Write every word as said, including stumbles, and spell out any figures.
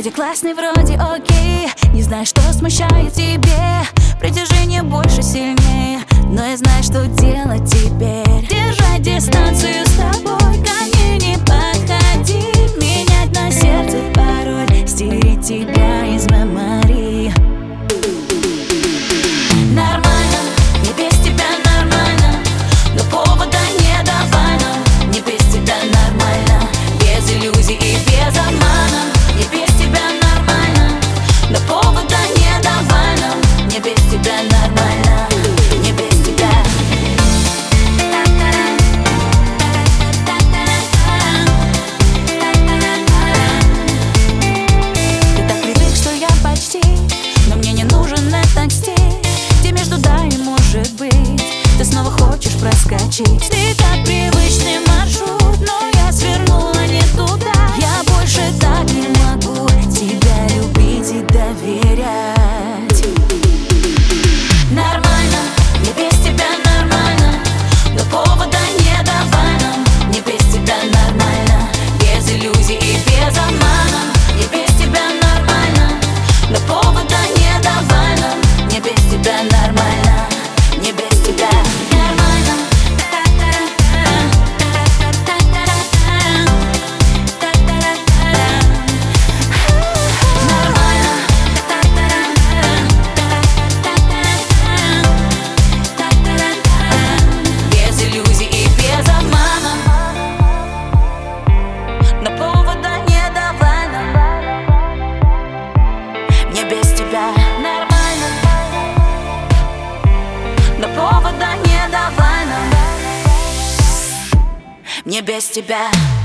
вроде классный, вроде окей. Не знаю, что смущает тебе. Притяжение больше, сильнее. Но я знаю, что делать теперь. Держать дистанцию с тобой, ко мне не подходи. Менять на сердце пароль, стереть тебя из мемории. Нормально, не без тебя нормально. Но повода не давай нам. Не без тебя нормально. Без иллюзий и без обмана. Не без тебя нормально. Но повода не давай нам. Не без тебя нормально. Не без тебя. Ты так привык, что я почти. Но мне не нужен этот стиль, где между да и может быть ты снова хочешь проскочить. Ты как привычный маршрут, но я свернула не туда. Я больше так не могу тебя любить и доверять. Нормально, не без тебя нормально. Но повода не давай нам. Не без тебя нормально. Без иллюзий и без обмана. Не без тебя нормально. Но повода не давай нам. Не без тебя нормально. Не без тебя нормально. Без иллюзий и без обмана. Но повода не давай нам. Не без тебя нормально. Но повода не давай нам. Не без тебя.